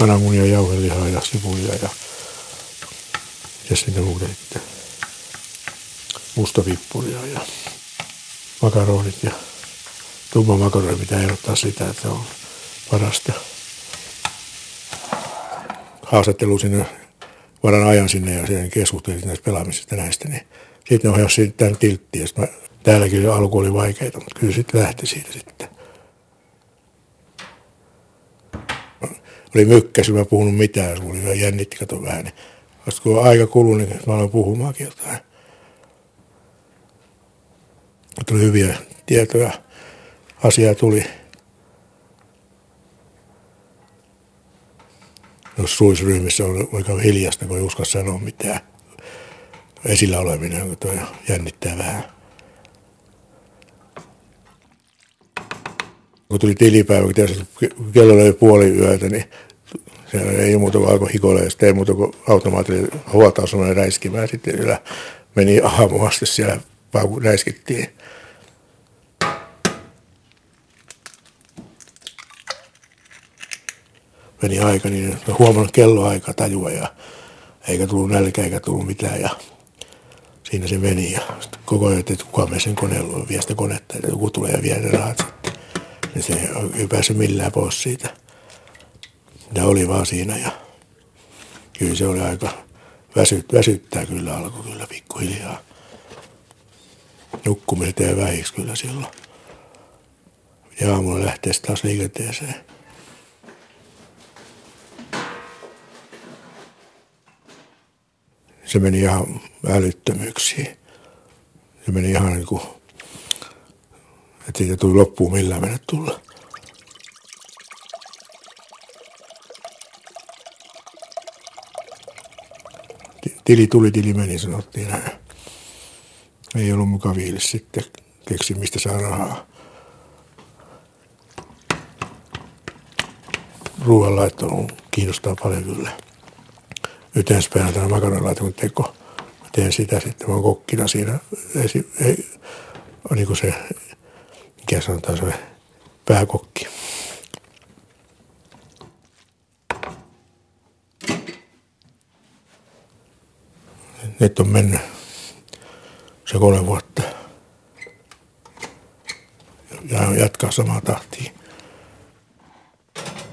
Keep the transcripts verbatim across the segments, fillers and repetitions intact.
kananmunia, jauhelihaa ja sipulia ja, ja sitten muuta sitten mustavippuria ja makaronit ja tumma makaroni pitää erottaa sitä, että on parasta. Haastattelu sinne, varan ajan sinne ja sen keskustelin näistä pelaamisista näistä, niin sitten ne ohjasi tämän tilttiin. Täälläkin alku oli vaikeita, mutta kyllä sitten lähti siitä sitten. Oli mykkäsi, mä puhunut mitään, jos mulla oli jännitti, kato vähän. Niin vasta kun aika kului, niin mä aloin puhumaankin jotain. Tuli hyviä tietoja, asiaa tuli. Jos suisryhmissä on aika hiljasta, kun ei usko sanoa mitään. Esillä oleminen, kun toi jännittää vähän. Kun tuli tilipäivä, kun tiesi, kello oli puoli yötä, niin se ei muuta kuin alkoi hikoilla, ja sitten ei muuta kuin automaattisesti huoltaa semmoinen räiskimään. Sitten siellä meni aamu asti siellä, vaan räiskittiin. Meni aika, niin en huomannut kelloaika tajua, ja eikä tullut nälkä, eikä tullut mitään. Ja siinä se meni, ja koko ajan, että kukaan mene sen koneella, vie sitä konetta, että joku tulee ja vie ne rahat sitten. Ja se ei pääse millään pois siitä. Ja oli vaan siinä, ja kyllä se oli aika väsyt, väsyttää kyllä, alkoi kyllä pikkuhiljaa. Nukkumiset jäi vähiksi kyllä silloin. Ja aamulla lähtee taas liikenteeseen. Se meni ihan älyttömyyksiin. Se meni ihan niin kuin, että siitä tuli loppuun millään mennä tulla. Tili tuli, tili meni, sanottiin näin. Ei ollut muka viilis sitten keksi, mistä saa rahaa. Ruoanlaitto kiinnostaa paljon kyllä. Yhteenspäin tämä makaronilaiton teko. Mä teen sitä sitten, mä oon kokkina siinä. Ei, ei, niin kuin se, mikä sanotaan se pääkokki. Nyt on mennyt se kolme vuotta. Ja jatkaa samaa tahtia.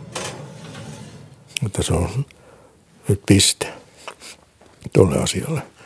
Mutta se on nyt piste tuolle asialle.